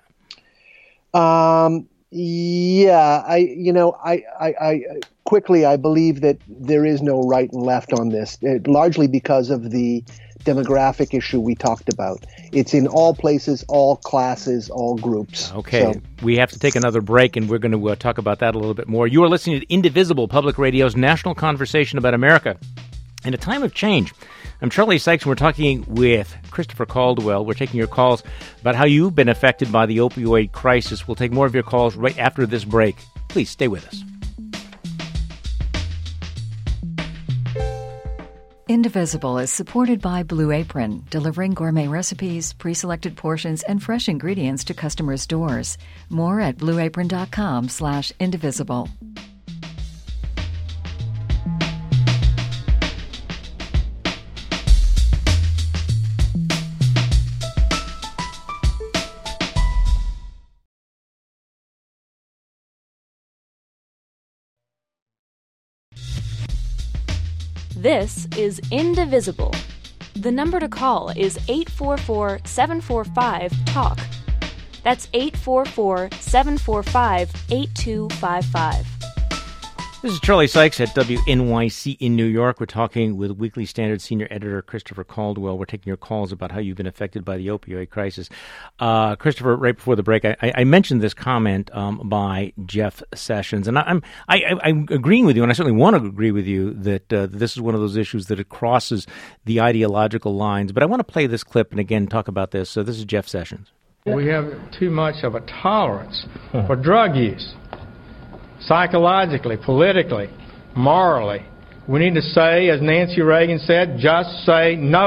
Um. Yeah, I, you know, I, I, I, quickly, I believe that there is no right and left on this, it, largely because of the demographic issue we talked about. It's in all places, all classes, all groups. Okay, so. We have to take another break, and we're going to uh, talk about that a little bit more. You are listening to Indivisible, Public Radio's national conversation about America in a time of change. I'm Charlie Sykes, and we're talking with Christopher Caldwell. We're taking your calls about how you've been affected by the opioid crisis. We'll take more of your calls right after this break. Please stay with us. Indivisible is supported by Blue Apron, delivering gourmet recipes, pre-selected portions, and fresh ingredients to customers' doors. More at blueapron.com slash indivisible. This is Indivisible. The number to call is eight four four, seven four five, TALK. That's eight four four, seven four five, eight two five five. This is Charlie Sykes at W N Y C in New York. We're talking with Weekly Standard senior editor Christopher Caldwell. We're taking your calls about how you've been affected by the opioid crisis. Uh, Christopher, right before the break, I, I mentioned this comment um, by Jeff Sessions, and I, I'm I, I, I'm agreeing with you, and I certainly want to agree with you that uh, this is one of those issues that it crosses the ideological lines. But I want to play this clip and again talk about this. So this is Jeff Sessions. We have too much of a tolerance for drug use. Psychologically, politically, morally. We need to say, as Nancy Reagan said, just say no.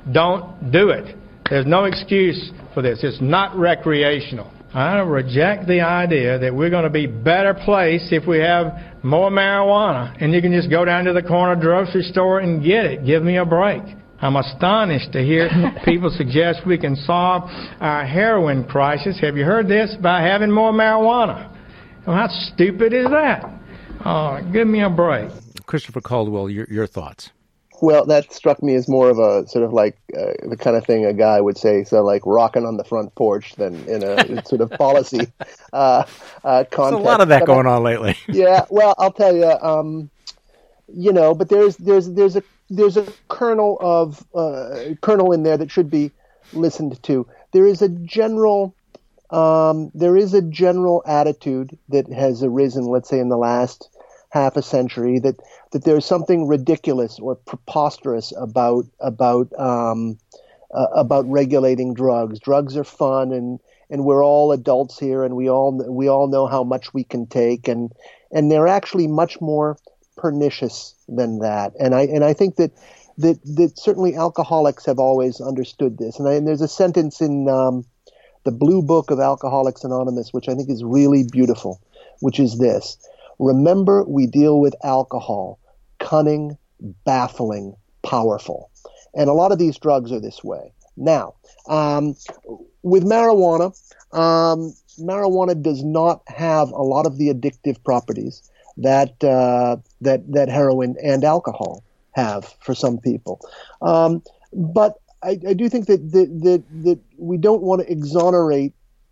Don't do it. There's no excuse for this. It's not recreational. I reject the idea that we're going to be better placed if we have more marijuana and you can just go down to the corner grocery store and get it. Give me a break. I'm astonished to hear people suggest we can solve our heroin crisis. Have you heard this? By having more marijuana. Well, how stupid is that? Oh, give me a break. Christopher Caldwell, your, your thoughts? Well, that struck me as more of a sort of like uh, the kind of thing a guy would say, so like rocking on the front porch than in a sort of policy uh, uh, context. There's a lot of that but, going on lately. Yeah, well, I'll tell you, um, you know, but there's there's there's a there's a kernel of uh, kernel in there that should be listened to. There is a general um, there is a general attitude that has arisen, let's say, in the last half a century, that that there's something ridiculous or preposterous about about um, uh, about regulating drugs. Drugs are fun, and, and we're all adults here, and we all we all know how much we can take, and and they're actually much more pernicious than that. And I and I think that that that certainly alcoholics have always understood this. And, I, and there's a sentence in um, the Blue Book of Alcoholics Anonymous, which I think is really beautiful, which is this. Remember, we deal with alcohol, cunning, baffling, powerful. And a lot of these drugs are this way. Now, um, with marijuana, um, marijuana does not have a lot of the addictive properties that uh, that that heroin and alcohol have for some people. Um, but I, I do think that, that, that, that we don't want to exonerate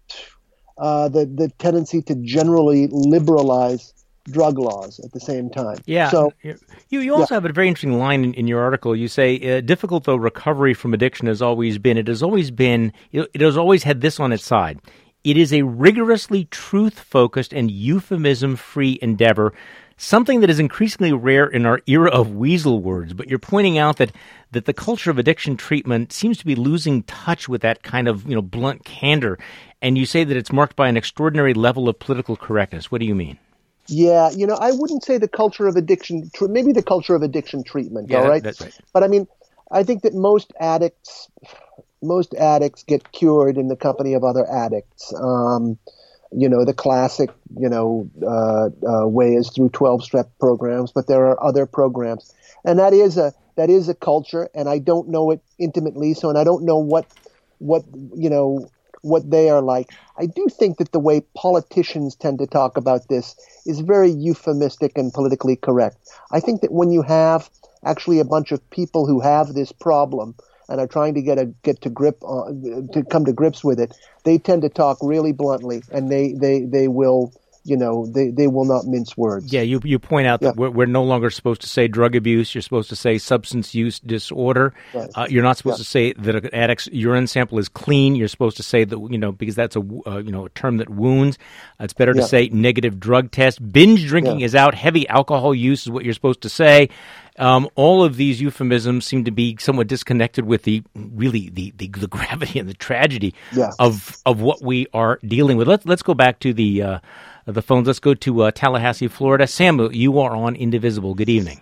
uh, the, the tendency to generally liberalize drug laws at the same time. Yeah. So you you also yeah. have a very interesting line in, in your article. You say, uh, difficult though recovery from addiction has always been, it has always been, it has always had this on its side. It is a rigorously truth-focused and euphemism-free endeavor, something that is increasingly rare in our era of weasel words. But you're pointing out that, that the culture of addiction treatment seems to be losing touch with that kind of, you know, blunt candor. And you say that it's marked by an extraordinary level of political correctness. What do you mean? Yeah, you know, I wouldn't say the culture of addiction, maybe the culture of addiction treatment, yeah, all right? That's right. But I mean, I think that most addicts, most addicts get cured in the company of other addicts. Um, you know, the classic, you know, uh, uh, way is through twelve-step programs, but there are other programs. And that is a, that is a culture, and I don't know it intimately, so, and I don't know what, what, you know, what they are like. I do think that the way politicians tend to talk about this is very euphemistic and politically correct. I think that when you have actually a bunch of people who have this problem and are trying to get a get to grip on, to come to grips with it, they tend to talk really bluntly, and they they they will. You know, they, they will not mince words. Yeah, you you point out that yeah. we're, we're no longer supposed to say drug abuse. You're supposed to say substance use disorder. Right. Uh, you're not supposed yeah. to say that an addict's urine sample is clean. You're supposed to say that, you know, because that's a uh, you know a term that wounds. Uh, it's better to yeah. say negative drug test. Binge drinking yeah. is out. Heavy alcohol use is what you're supposed to say. Um, all of these euphemisms seem to be somewhat disconnected with the really the, the, the gravity and the tragedy yeah. of of what we are dealing with. Let's let's go back to the. Uh, The phones. Let's go to uh, Tallahassee, Florida. Sam, you are on Indivisible. Good evening.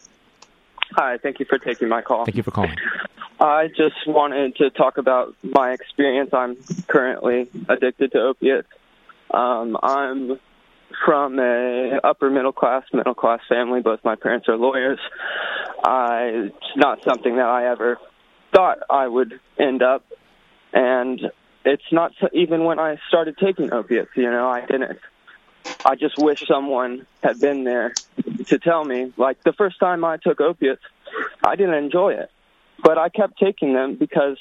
Hi, thank you for taking my call. Thank you for calling. I just wanted to talk about my experience. I'm currently addicted to opiates. Um, I'm from a upper middle class, middle class family. Both my parents are lawyers. I, it's not something that I ever thought I would end up, and it's not so, even when I started taking opiates, you know, I didn't. I just wish someone had been there to tell me. Like, the first time I took opiates, I didn't enjoy it. But I kept taking them because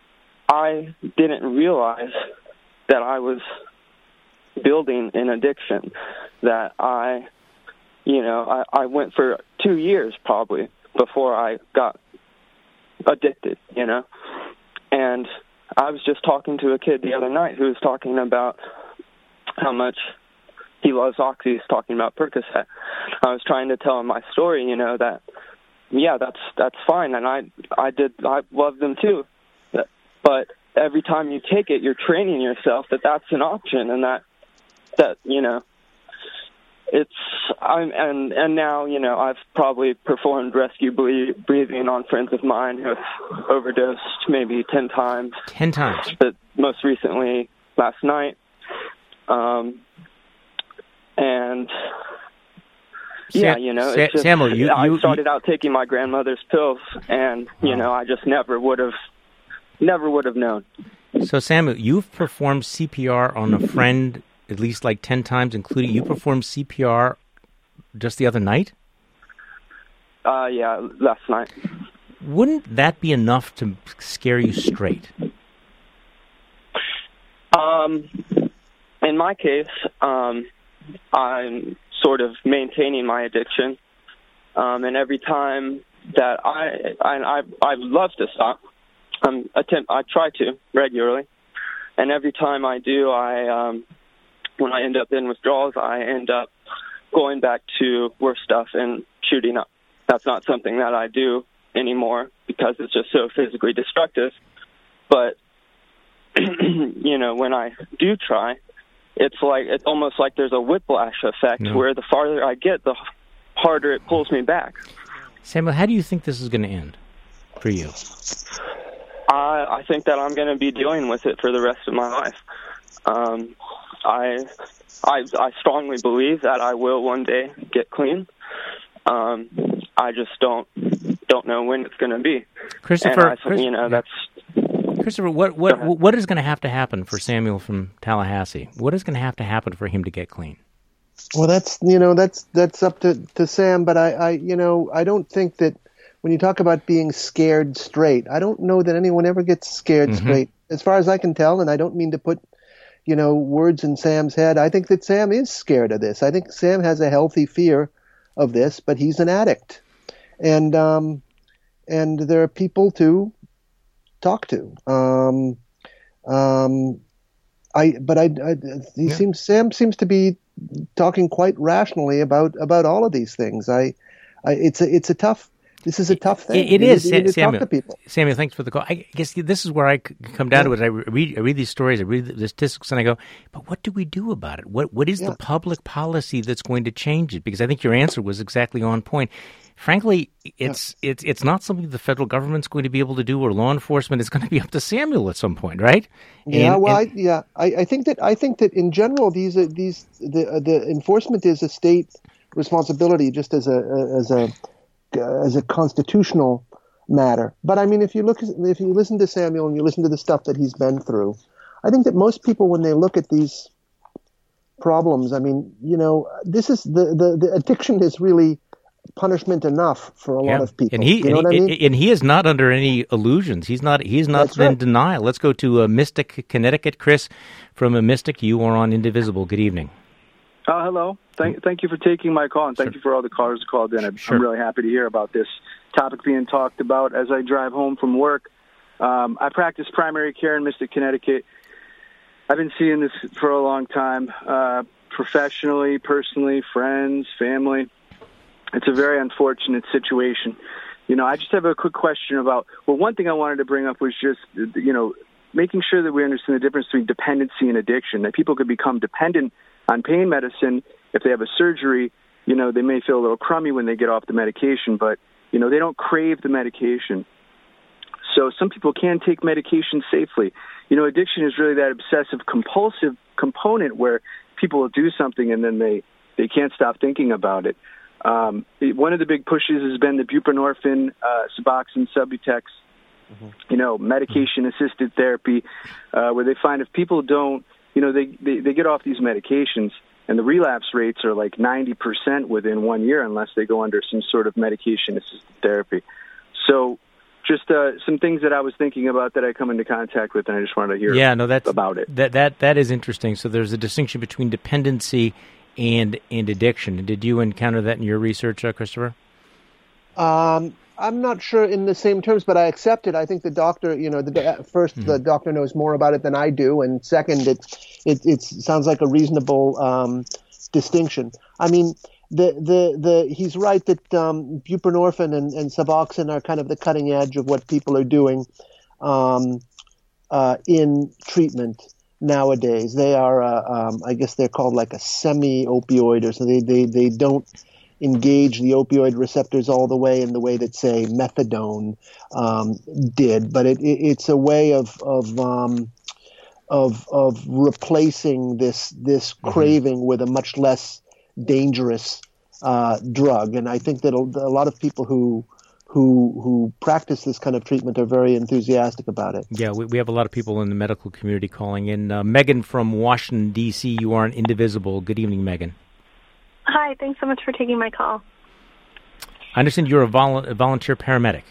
I didn't realize that I was building an addiction, that I, you know, I, I went for two years probably before I got addicted, you know. And I was just talking to a kid the other night who was talking about how much he loves Oxy. He's talking about Percocet. I was trying to tell him my story, you know, that, yeah, that's that's fine, and I I did I love them too. But every time you take it, you're training yourself that that's an option, and that that you know, it's I'm and and now you know I've probably performed rescue ble- breathing on friends of mine who have overdosed maybe ten times. Ten times. But most recently last night, um, and yeah, Sam, you know, Sa- it's just, Samuel, you, I you started out taking my grandmother's pills, and you know, I just never would have, never would have known. So Samuel, you've performed C P R on a friend at least like ten times, including you performed C P R just the other night? Uh, yeah, last night. Wouldn't that be enough to scare you straight? Um, in my case, um, I'm sort of maintaining my addiction, um, and every time that I I I, I love to stop, I'm attempt I try to regularly, and every time I do, I um, when I end up in withdrawals, I end up going back to worse stuff and shooting up. That's not something that I do anymore because it's just so physically destructive. But you know, when I do try, it's like it's almost like there's a whiplash effect No. where the farther I get, the harder it pulls me back. Samuel, how do you think this is going to end for you? I, I think that I'm going to be dealing with it for the rest of my life. Um, I, I, I strongly believe that I will one day get clean. Um, I just don't don't know when it's going to be. Christopher, and I, Chris, you know, that's Christopher, what what what is going to have to happen for Samuel from Tallahassee? What is going to have to happen for him to get clean? Well, that's you know that's that's up to, to Sam, but I, I you know I don't think that when you talk about being scared straight, I don't know that anyone ever gets scared Mm-hmm. straight, as far as I can tell, and I don't mean to put you know words in Sam's head. I think that Sam is scared of this. I think Sam has a healthy fear of this, but he's an addict, and um, and there are people to talk to. Um, um, I but I, I he Yeah. seems Sam seems to be talking quite rationally about, about all of these things. I, I it's a it's a tough. This is a tough thing. It, it You is, need- you need to Samuel. talk to people. Samuel, thanks for the call. I guess this is where I c- come down to it. I read, I read these stories, I read the statistics, and I go, but what do we do about it? What What is Yeah. the public policy that's going to change it? Because I think your answer was exactly on point. Frankly, it's it's it's not something the federal government's going to be able to do, or law enforcement. It's going to be up to Samuel at some point, right? Yeah, And- well, and- I, yeah, I, I think that I think that in general, these are, these the uh, the enforcement is a state responsibility, just as a as a as a constitutional matter. But I mean, if you look, if you listen to Samuel and you listen to the stuff that he's been through, I think that most people, when they look at these problems, I mean, you know, this is the the, the addiction is really punishment enough for a lot Yeah. of people. And he, you know and, what he I mean? and he is not under any illusions. He's not. He's not That's in right. denial. Let's go to uh, Mystic, Connecticut. Chris from uh, Mystic, you are on Indivisible. Good evening. Uh, hello. Thank, thank you for taking my call, and thank you for all the callers who called in. I'm, Sure. I'm really happy to hear about this topic being talked about as I drive home from work. Um, I practice primary care in Mystic, Connecticut. I've been seeing this for a long time, uh, professionally, personally, friends, family. It's a very unfortunate situation. You know, I just have a quick question about, well, one thing I wanted to bring up was just, you know, making sure that we understand the difference between dependency and addiction, that people could become dependent on pain medicine. If they have a surgery, you know, they may feel a little crummy when they get off the medication, but, you know, they don't crave the medication. So some people can take medication safely. You know, addiction is really that obsessive compulsive component where people will do something and then they, they can't stop thinking about it. Um, one of the big pushes has been the buprenorphine, uh, Suboxone, Subutex, you know, medication-assisted therapy, uh, where they find if people don't, you know, they, they, they get off these medications, and the relapse rates are like ninety percent within one year unless they go under some sort of medication-assisted therapy. So just uh, some things that I was thinking about that I come into contact with, and I just wanted to hear yeah, no, that's, about it. That that that is interesting. So there's a distinction between dependency and and addiction. Did you encounter that in your research, uh, Christopher? Um, I'm not sure in the same terms, but I accept it. I think the doctor, you know, the first Mm-hmm. the doctor knows more about it than I do, and second, it it, it sounds like a reasonable um, distinction. I mean, the the the he's right that um, buprenorphine and, and Suboxone are kind of the cutting edge of what people are doing um, uh, in treatment. nowadays. They are, uh, um, I guess they're called like a semi-opioid, or so they, they, they don't engage the opioid receptors all the way in the way that, say, methadone um, did. But it, it, it's a way of of um, of of replacing this this mm-hmm. craving with a much less dangerous uh, drug. And I think that a, a lot of people who who who practice this kind of treatment are very enthusiastic about it. Yeah, we, we have a lot of people in the medical community calling in. Uh, Megan from Washington, D C, you are on Indivisible. Good evening, Megan. Hi, thanks so much for taking my call. I understand you're a, vol- a volunteer paramedic.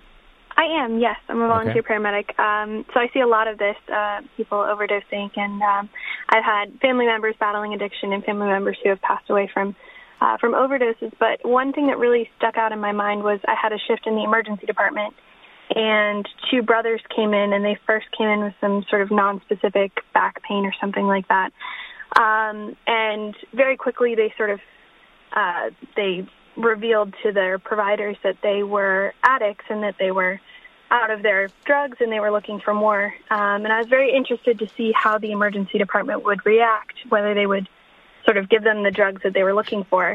I am, yes. I'm a volunteer Okay. paramedic. Um, so I see a lot of this, uh, people overdosing, and um, I've had family members battling addiction and family members who have passed away from uh, from overdoses. But one thing that really stuck out in my mind was I had a shift in the emergency department, and two brothers came in, and they first came in with some sort of nonspecific back pain or something like that. Um, and very quickly they sort of uh, they revealed to their providers that they were addicts and that they were out of their drugs and they were looking for more. Um, and I was very interested to see how the emergency department would react, whether they would sort of give them the drugs that they were looking for.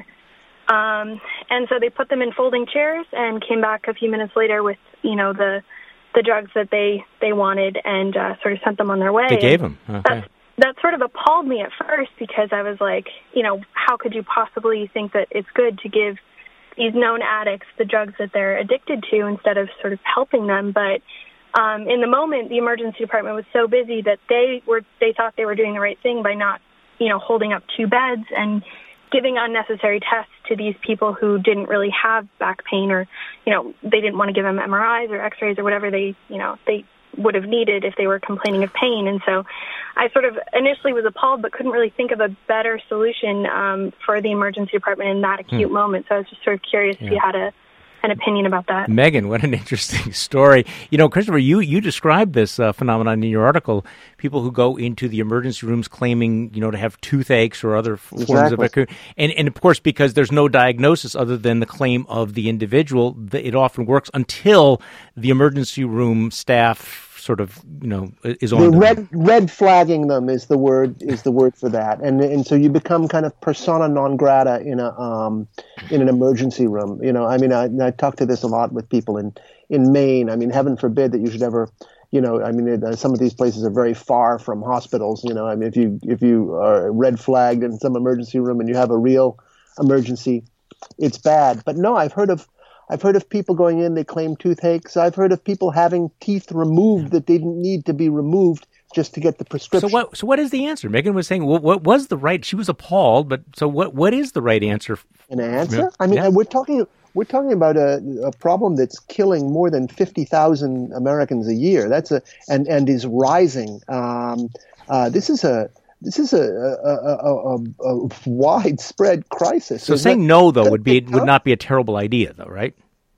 Um, and so they put them in folding chairs and came back a few minutes later with, you know, the the drugs that they, they wanted and uh, sort of sent them on their way. They gave them. Okay. That's, that sort of appalled me at first because I was like, you know, how could you possibly think that it's good to give these known addicts the drugs that they're addicted to instead of sort of helping them? But um, in the moment, the emergency department was so busy that they were they thought they were doing the right thing by not, you know, holding up two beds and giving unnecessary tests to these people who didn't really have back pain, or, you know, they didn't want to give them M R Is or X-rays or whatever they, you know, they would have needed if they were complaining of pain. And so I sort of initially was appalled but couldn't really think of a better solution um, for the emergency department in that acute hmm. moment. So I was just sort of curious Yeah. if you had a, an opinion about that. Megan, what an interesting story. You know, Christopher, you, you described this uh, phenomenon in your article, people who go into the emergency rooms claiming, you know, to have toothaches or other f- forms of Exactly. it. And, and, of course, because there's no diagnosis other than the claim of the individual, th- it often works until the emergency room staff sort of, you know, is on The them. red red flagging them is the word is the word for that, and and so you become kind of persona non grata in a um in an emergency room. You know, I mean, I, I talk to this a lot with people in in Maine. I mean, heaven forbid that you should ever, you know, I mean, it, some of these places are very far from hospitals. You know, I mean, if you if you are red flagged in some emergency room and you have a real emergency, it's bad. But no, I've heard of. I've heard of people going in, they claim toothaches. I've heard of people having teeth removed that they didn't need to be removed just to get the prescription. So what? So what is the answer? Megan was saying, what, what was the right? She was appalled, but so what? What is the right answer? An answer? I mean, yeah. we're talking we're talking about a, a problem that's killing more than fifty thousand Americans a year. That's a and and is rising. Um, uh, this is a. This is a, a, a, a, a widespread crisis. So saying that, no, though, would be would not be a terrible idea, though, right?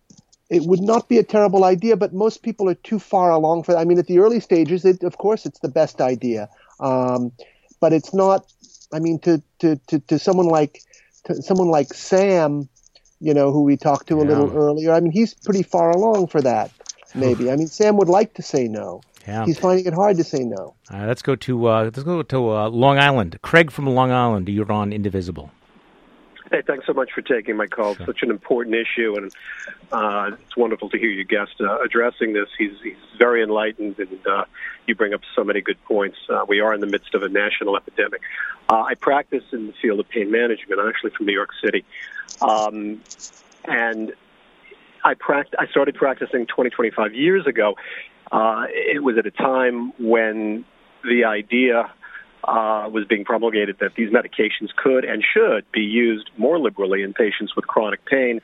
It would not be a terrible idea, but most people are too far along for that. I mean, at the early stages, it, of course, it's the best idea, um, but it's not. I mean, to to, to, to someone like to someone like Sam, you know, who we talked to a yeah. little earlier. I mean, he's pretty far along for that. Maybe. I mean, Sam would like to say no. Yeah. He's finding it hard to say no. All right, let's go to uh, let's go to uh, Long Island. Craig from Long Island, you're on Indivisible. Hey, thanks so much for taking my call. It's such an important issue, and uh, it's wonderful to hear your guest uh, addressing this. He's, he's very enlightened, and uh, you bring up so many good points. Uh, we are in the midst of a national epidemic. Uh, I practice in the field of pain management. I'm actually from New York City, um, and I pract- I started practicing twenty, twenty-five years ago. Uh, it was at a time when the idea uh, was being promulgated that these medications could and should be used more liberally in patients with chronic pain.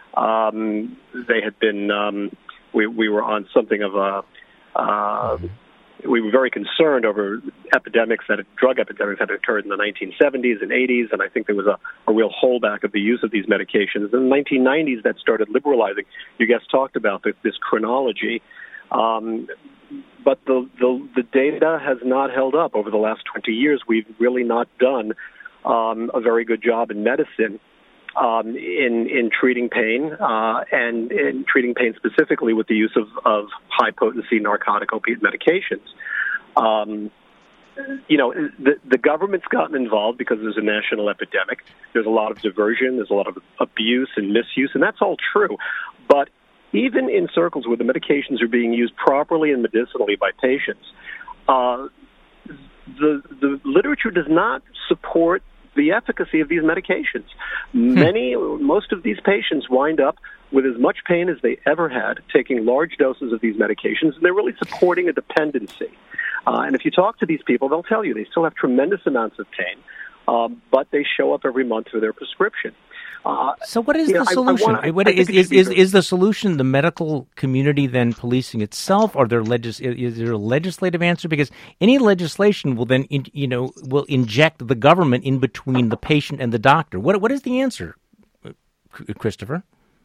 Um, they had been, um, we, we were on something of a, uh, we were very concerned over epidemics, that drug epidemics that had occurred in the nineteen seventies and eighties, and I think there was a, a real holdback of the use of these medications. In the nineteen nineties, that started liberalizing. You guys talked about this, this chronology. Um, but the, the the data has not held up over the last twenty years. We've really not done um, a very good job in medicine um, in in treating pain uh, and in treating pain specifically with the use of, of high potency narcotic opiate medications. Um, you know, the, the government's gotten involved because there's a national epidemic. There's a lot of diversion. There's a lot of abuse and misuse, and that's all true. But even in circles where the medications are being used properly and medicinally by patients, uh, the the literature does not support the efficacy of these medications. Hmm. Many, most of these patients wind up with as much pain as they ever had, taking large doses of these medications, and they're really supporting a dependency. Uh, and if you talk to these people, they'll tell you they still have tremendous amounts of pain, um, but they show up every month for their prescription. Uh, so what is the know, solution? I, I what, I is, is, is, is the solution the medical community then policing itself, or there legis- is there a legislative answer? Because any legislation will then, in, you know, will inject the government in between the patient and the doctor. What What is the answer, Christopher?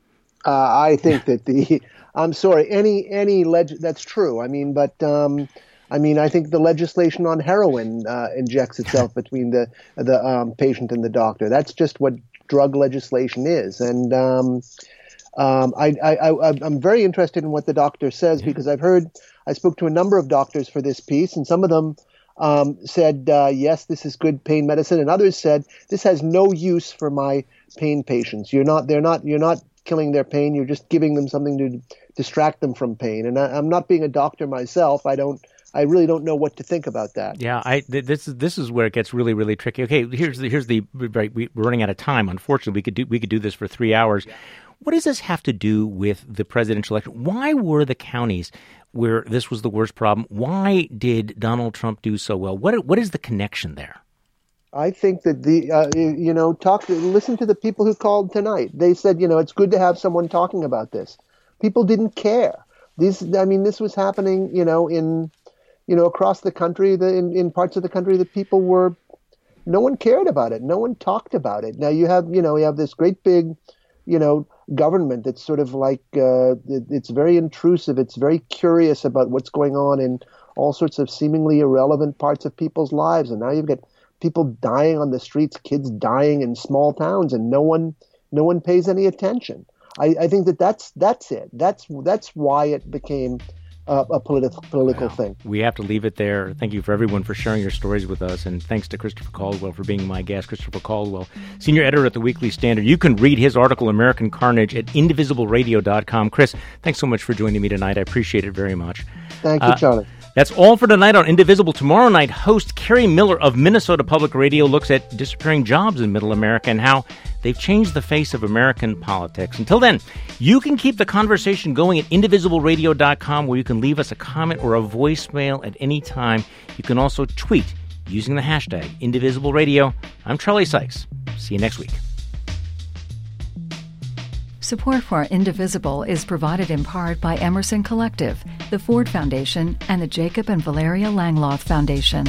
Uh, I think that the I'm sorry, any any leg- that's true. I mean, but. Um, I mean, I think the legislation on heroin uh, injects itself between the the um, patient and the doctor. That's just what drug legislation is, and um, um, I, I, I, I'm very interested in what the doctor says because I've heard. I spoke to a number of doctors for this piece, and some of them um, said, uh, "Yes, this is good pain medicine," and others said, "This has no use for my pain patients. You're not. They're not. You're not killing their pain. You're just giving them something to distract them from pain." And I, I'm not being a doctor myself. I don't. I really don't know what to think about that. Yeah, I th- this is this is where it gets really really tricky. Okay, here's the here's the right. We're running out of time. Unfortunately, we could do we could do this for three hours. Yeah. What does this have to do with the presidential election? Why were the counties where this was the worst problem? Why did Donald Trump do so well? What what is the connection there? I think that the uh, you know talk listen to the people who called tonight. They said, you know, it's good to have someone talking about this. People didn't care. These I mean, this was happening, you know, in You know, across the country, the, in, in parts of the country, the people were, no one cared about it. No one talked about it. Now you have, you know, you have this great big, you know, government that's sort of like, uh, it, it's very intrusive. It's very curious about what's going on in all sorts of seemingly irrelevant parts of people's lives. And now you've got people dying on the streets, kids dying in small towns, and no one, no one pays any attention. I, I think that that's, that's it. That's, that's why it became Uh, a politi- political wow. thing. We have to leave it there. Thank you for everyone for sharing your stories with us, and thanks to Christopher Caldwell for being my guest. Christopher Caldwell, senior editor at the Weekly Standard. You can read his article, American Carnage, at indivisible radio dot com. Chris, thanks so much for joining me tonight. I appreciate it very much. Thank you, uh, Charlie. That's all for tonight on Indivisible. Tomorrow night, host Kerry Miller of Minnesota Public Radio looks at disappearing jobs in Middle America and how they've changed the face of American politics. Until then, you can keep the conversation going at indivisible radio dot com, where you can leave us a comment or a voicemail at any time. You can also tweet using the hashtag IndivisibleRadio. I'm Charlie Sykes. See you next week. Support for Indivisible is provided in part by Emerson Collective, the Ford Foundation, and the Jacob and Valeria Langloth Foundation.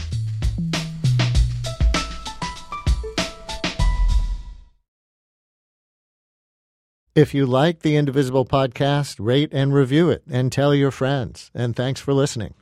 If you like the Indivisible podcast, rate and review it and tell your friends. And thanks for listening.